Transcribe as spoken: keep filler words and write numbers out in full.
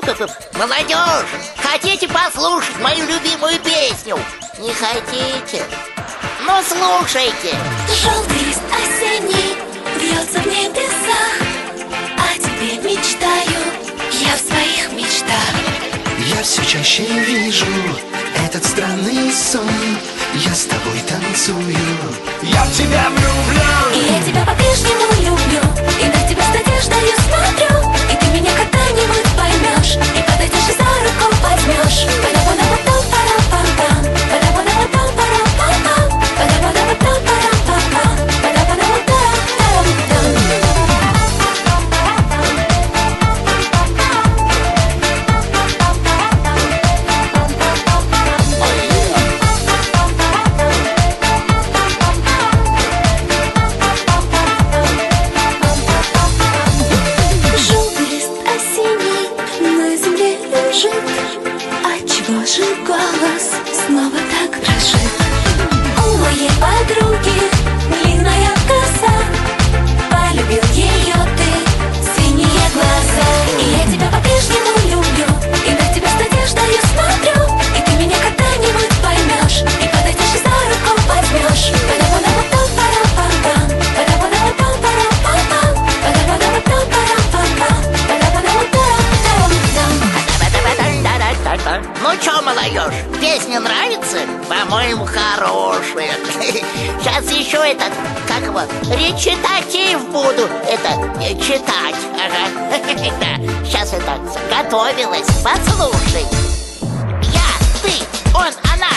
Молодежь, хотите послушать мою любимую песню? Не хотите? Ну, слушайте. Желтый лист осенний вьется в небесах, о тебе мечтаю я в своих мечтах. Я все чаще вижу этот странный сон. Я с тобой танцую, я в тебя влюблен. И я тебя по-прежнему люблю, и на тебя с надеждою смотрю. И ты меня когда-нибудь поймешь, и подойдешь и за руку возьмешь. Па-да-па-да-па-пам-пам, па-да-па-да-па-пам-пам, па-да-па-да-па-пам-пам, па-да-па-да-па-пам-пам. Желтый лист осенний на земле лежит, отчего же голос снова так дрожит? У моей подруги длинная коса, полюбил ее ты, синие глаза. И я тебя по-прежнему люблю, и на тебя с надеждою смотрю. И ты меня когда-нибудь поймешь, и подойдешь и за руку возьмешь. Па-да-па-да-па-пам-пам, па-да-па-да-па-пам-пам, па-да-па-да-па-пам-пам, па-да-па-да-па-пам-пам. Ну чё, молодежь, песня нравится? По-моему, хорошая. Сейчас еще этот, как его, речитатив буду это э, читать. Ага. Да. Сейчас это готовилась. Послушай. Я, ты, он, она.